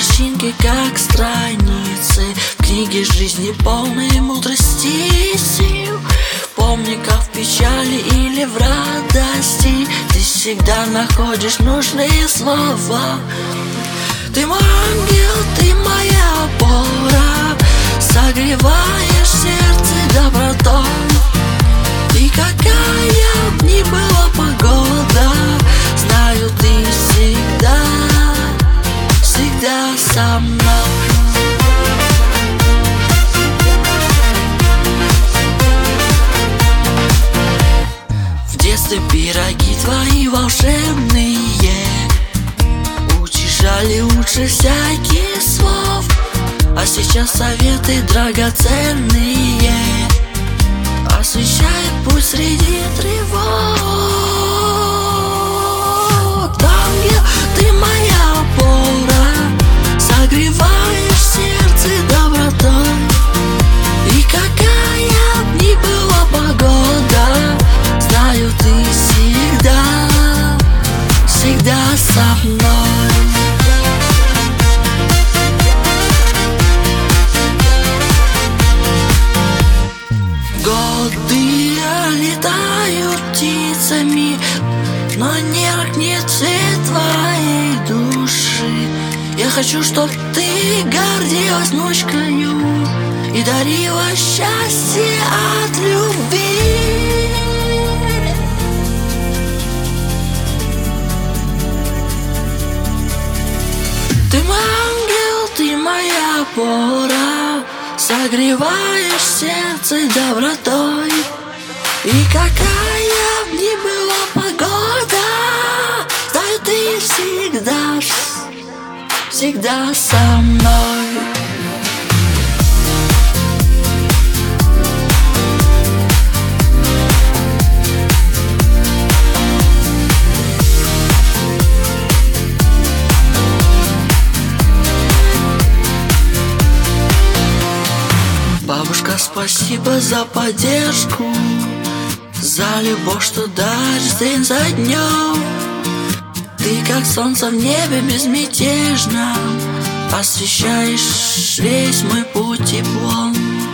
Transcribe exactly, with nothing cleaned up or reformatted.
морщинки, как страницы в книге жизни, полной мудрости и сил. Помни, как в печали или в радости ты всегда находишь нужные слова. Ты мой ангел, ты моя опора, согреваешь сердце добротой. И какая б ни была погода, знаю, ты всегда, всегда со мной. В детстве пироги твои волшебные утешали лучше всяких слов, а сейчас советы драгоценные освещает путь среди тревог. Ангел, ты моя опора, согреваешь сердце добротой. И какая б ни была погода, знаю, ты всегда, всегда со мной. Годы летают птицами, но не ракнет цвет твоей души. Я хочу, чтоб ты гордилась внучкою и дарила счастье от любви. Ты мой ангел, ты моя опора, согреваешь сердце добротой. И какая б ни была погода, знаю, ты всегда, всегда со мной. Бабушка, спасибо за поддержку, за любовь, что даришь день за днем. Ты как солнце в небе безмятежно, освещаешь весь мой путь теплом.